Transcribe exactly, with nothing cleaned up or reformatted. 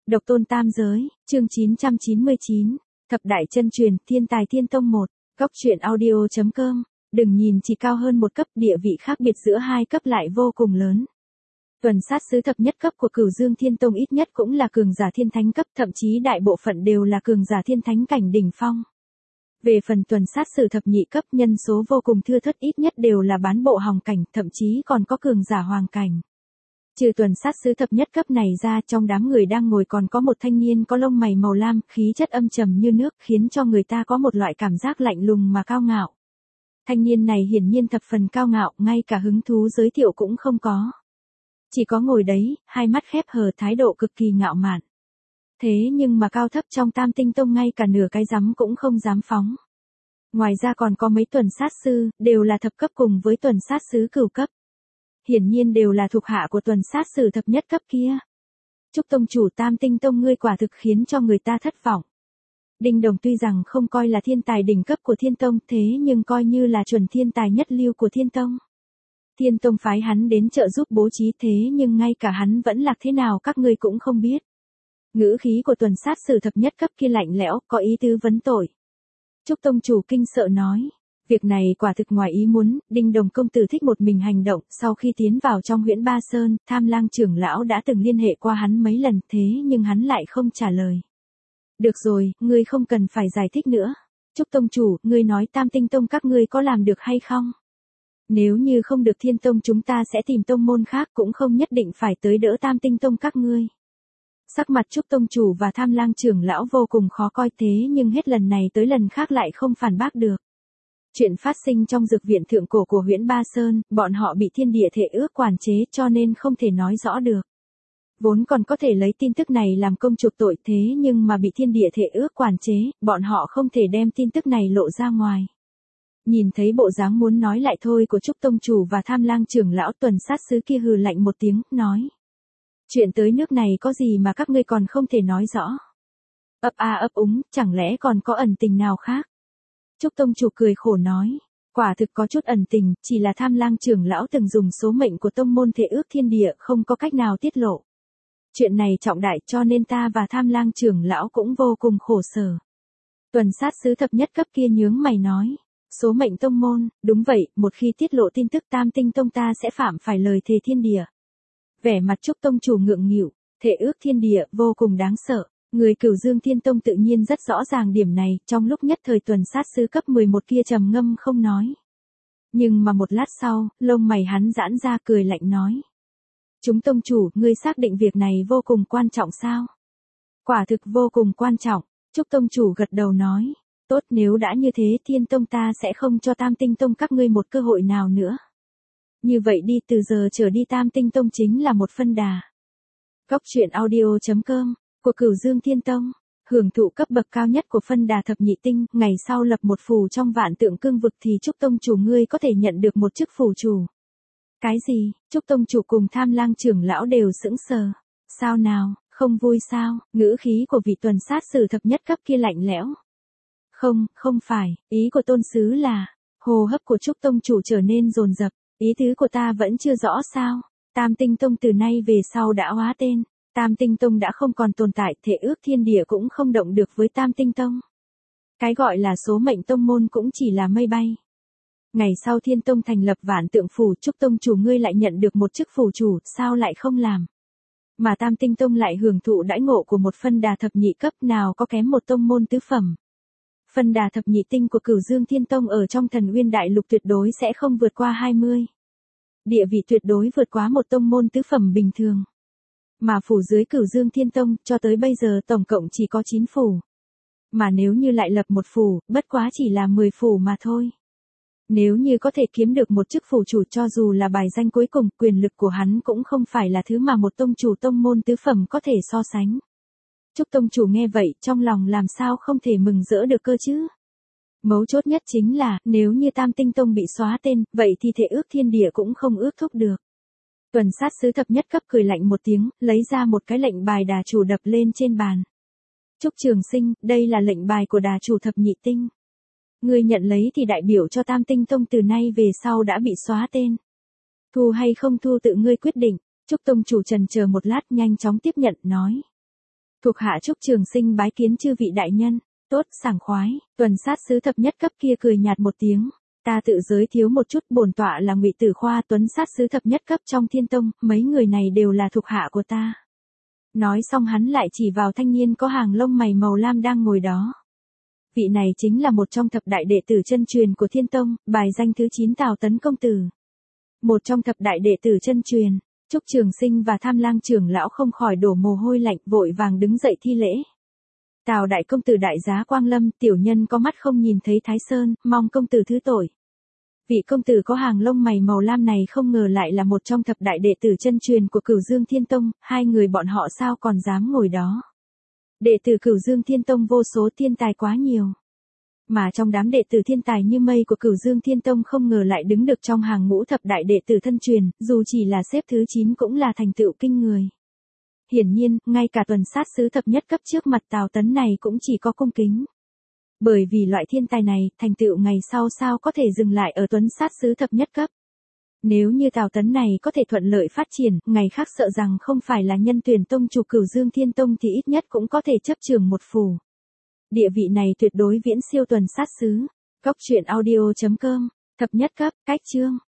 Độc tôn tam giới, chương chín trăm chín mươi chín, Thập đại chân truyền, Thiên tài Thiên Tông một, Góc truyện audio chấm com. Đừng nhìn chỉ cao hơn một cấp, địa vị khác biệt giữa hai cấp lại vô cùng lớn. Tuần sát sứ thập nhất cấp của Cửu Dương Thiên Tông ít nhất cũng là cường giả thiên thánh cấp, thậm chí đại bộ phận đều là cường giả thiên thánh cảnh đỉnh phong. Về phần tuần sát sử thập nhị cấp, nhân số vô cùng thưa thớt, ít nhất đều là bán bộ hồng cảnh, thậm chí còn có cường giả hoàng cảnh. Trừ tuần sát sứ thập nhất cấp này ra, trong đám người đang ngồi còn có một thanh niên có lông mày màu lam, khí chất âm trầm như nước, khiến cho người ta có một loại cảm giác lạnh lùng mà cao ngạo. Thanh niên này hiển nhiên thập phần cao ngạo, ngay cả hứng thú giới thiệu cũng không có. Chỉ có ngồi đấy, hai mắt khép hờ, thái độ cực kỳ ngạo mạn. Thế nhưng mà cao thấp trong Tam Tinh Tông ngay cả nửa cái rắm cũng không dám phóng. Ngoài ra còn có mấy tuần sát sư, đều là thập cấp cùng với tuần sát sứ cửu cấp. Hiển nhiên đều là thuộc hạ của tuần sát sử thập nhất cấp kia. Chúc tông chủ, Tam Tinh Tông ngươi quả thực khiến cho người ta thất vọng. Đinh Đồng tuy rằng không coi là thiên tài đỉnh cấp của Thiên Tông, thế nhưng coi như là chuẩn thiên tài nhất lưu của Thiên Tông. Thiên Tông phái hắn đến trợ giúp bố trí, thế nhưng ngay cả hắn vẫn lạc thế nào các ngươi cũng không biết. Ngữ khí của tuần sát sử thập nhất cấp kia lạnh lẽo, có ý tứ vấn tội. Chúc tông chủ kinh sợ nói. Việc này quả thực ngoài ý muốn, Đinh Đồng công tử thích một mình hành động, sau khi tiến vào trong Huyễn Ba Sơn, Tham Lang trưởng lão đã từng liên hệ qua hắn mấy lần, thế nhưng hắn lại không trả lời. Được rồi, ngươi không cần phải giải thích nữa. Chúc tông chủ, ngươi nói Tam Tinh Tông các ngươi có làm được hay không? Nếu như không được Thiên Tông chúng ta sẽ tìm tông môn khác, cũng không nhất định phải tới đỡ Tam Tinh Tông các ngươi. Sắc mặt Trúc tông chủ và Tham Lang trưởng lão vô cùng khó coi, thế nhưng hết lần này tới lần khác lại không phản bác được. Chuyện phát sinh trong dược viện thượng cổ của Huyễn Ba Sơn, bọn họ bị thiên địa thể ước quản chế cho nên không thể nói rõ được. Vốn còn có thể lấy tin tức này làm công chuộc tội, thế nhưng mà bị thiên địa thể ước quản chế, bọn họ không thể đem tin tức này lộ ra ngoài. Nhìn thấy bộ dáng muốn nói lại thôi của Trúc tông chủ và Tham Lang trưởng lão, tuần sát sứ kia hừ lạnh một tiếng, nói. Chuyện tới nước này có gì mà các ngươi còn không thể nói rõ. Ấp a ấp úng, chẳng lẽ còn có ẩn tình nào khác? Trúc tông chủ cười khổ nói, quả thực có chút ẩn tình, chỉ là Tham Lang trưởng lão từng dùng số mệnh của tông môn thể ước thiên địa, không có cách nào tiết lộ. Chuyện này trọng đại cho nên ta và Tham Lang trưởng lão cũng vô cùng khổ sở. Tuần sát sứ thập nhất cấp kia nhướng mày nói, số mệnh tông môn, đúng vậy, một khi tiết lộ tin tức Tam Tinh Tông ta sẽ phạm phải lời thề thiên địa. Vẻ mặt Trúc tông chủ ngượng nghịu, thể ước thiên địa vô cùng đáng sợ. Người Cửu Dương Thiên Tông tự nhiên rất rõ ràng điểm này, trong lúc nhất thời tuần sát sứ cấp mười một kia trầm ngâm không nói. Nhưng mà một lát sau, lông mày hắn giãn ra cười lạnh nói. Chúng tông chủ, ngươi xác định việc này vô cùng quan trọng sao? Quả thực vô cùng quan trọng, Trúc tông chủ gật đầu nói. Tốt, nếu đã như thế Thiên Tông ta sẽ không cho Tam Tinh Tông các ngươi một cơ hội nào nữa. Như vậy đi, từ giờ trở đi Tam Tinh Tông chính là một phân đà. Góc truyện audio chấm com của Cửu Dương Thiên Tông, hưởng thụ cấp bậc cao nhất của phân đà thập nhị tinh, ngày sau lập một phù trong Vạn Tượng Cương vực thì Trúc tông chủ ngươi có thể nhận được một chức phù chủ. Cái gì? Trúc tông chủ cùng Tham Lang trưởng lão đều sững sờ. Sao nào, không vui sao? Ngữ khí của vị tuần sát sử thập nhất cấp kia lạnh lẽo. Không, không phải, ý của tôn sứ là, hô hấp của Trúc tông chủ trở nên dồn dập, ý tứ của ta vẫn chưa rõ sao? Tam Tinh Tông từ nay về sau đã hóa tên. Tam Tinh Tông đã không còn tồn tại, thể ước thiên địa cũng không động được với Tam Tinh Tông. Cái gọi là số mệnh tông môn cũng chỉ là mây bay. Ngày sau Thiên Tông thành lập Vạn Tượng Phủ, Trúc tông chủ ngươi lại nhận được một chức phủ chủ, sao lại không làm? Mà Tam Tinh Tông lại hưởng thụ đãi ngộ của một phân đà thập nhị cấp, nào có kém một tông môn tứ phẩm. Phân đà thập nhị tinh của Cửu Dương Thiên Tông ở trong Thần Uyên Đại Lục tuyệt đối sẽ không vượt qua hai mươi. Địa vị tuyệt đối vượt quá một tông môn tứ phẩm bình thường. Mà phủ dưới Cửu Dương Thiên Tông, cho tới bây giờ tổng cộng chỉ có chín phủ. Mà nếu như lại lập một phủ, bất quá chỉ là mười phủ mà thôi. Nếu như có thể kiếm được một chức phủ chủ, cho dù là bài danh cuối cùng, quyền lực của hắn cũng không phải là thứ mà một tông chủ tông môn tứ phẩm có thể so sánh. Trúc tông chủ nghe vậy, trong lòng làm sao không thể mừng rỡ được cơ chứ? Mấu chốt nhất chính là, nếu như Tam Tinh Tông bị xóa tên, vậy thì thể ước thiên địa cũng không ước thúc được. Tuần sát sứ thập nhất cấp cười lạnh một tiếng, lấy ra một cái lệnh bài đà chủ đập lên trên bàn. Trúc Trường Sinh, đây là lệnh bài của đà chủ thập nhị tinh. Ngươi nhận lấy thì đại biểu cho Tam Tinh Tông từ nay về sau đã bị xóa tên. Thu hay không thu tự ngươi quyết định. Trúc tông chủ trần chờ một lát, nhanh chóng tiếp nhận, nói. Thuộc hạ Trúc Trường Sinh bái kiến chư vị đại nhân. Tốt, sảng khoái. Tuần sát sứ thập nhất cấp kia cười nhạt một tiếng. Ta tự giới thiệu một chút, bổn tọa là Ngụy Tử Khoa, tuấn sát sứ thập nhất cấp trong Thiên Tông, mấy người này đều là thuộc hạ của ta. Nói xong hắn lại chỉ vào thanh niên có hàng lông mày màu lam đang ngồi đó. Vị này chính là một trong thập đại đệ tử chân truyền của Thiên Tông, bài danh thứ chín Tào Tấn công tử. Một trong thập đại đệ tử chân truyền, Trúc Trường Sinh và Tham Lang trưởng lão không khỏi đổ mồ hôi lạnh, vội vàng đứng dậy thi lễ. Tào đại công tử đại giá quang lâm, tiểu nhân có mắt không nhìn thấy Thái Sơn, mong công tử thứ tội. Vị công tử có hàng lông mày màu lam này không ngờ lại là một trong thập đại đệ tử chân truyền của Cửu Dương Thiên Tông, hai người bọn họ sao còn dám ngồi đó. Đệ tử Cửu Dương Thiên Tông vô số thiên tài quá nhiều. Mà trong đám đệ tử thiên tài như mây của Cửu Dương Thiên Tông không ngờ lại đứng được trong hàng ngũ thập đại đệ tử thân truyền, dù chỉ là xếp thứ chín cũng là thành tựu kinh người. Hiển nhiên, ngay cả tuần sát sứ thập nhất cấp trước mặt Tào Tấn này cũng chỉ có cung kính. Bởi vì loại thiên tài này, thành tựu ngày sau sao có thể dừng lại ở tuấn sát sứ thập nhất cấp. Nếu như Tào Tấn này có thể thuận lợi phát triển, ngày khác sợ rằng không phải là nhân tuyển tông chủ Cửu Dương Thiên Tông thì ít nhất cũng có thể chấp trường một phủ. Địa vị này tuyệt đối viễn siêu tuần sát sứ. Góc truyện audio chấm com, thập nhất cấp, cách chương.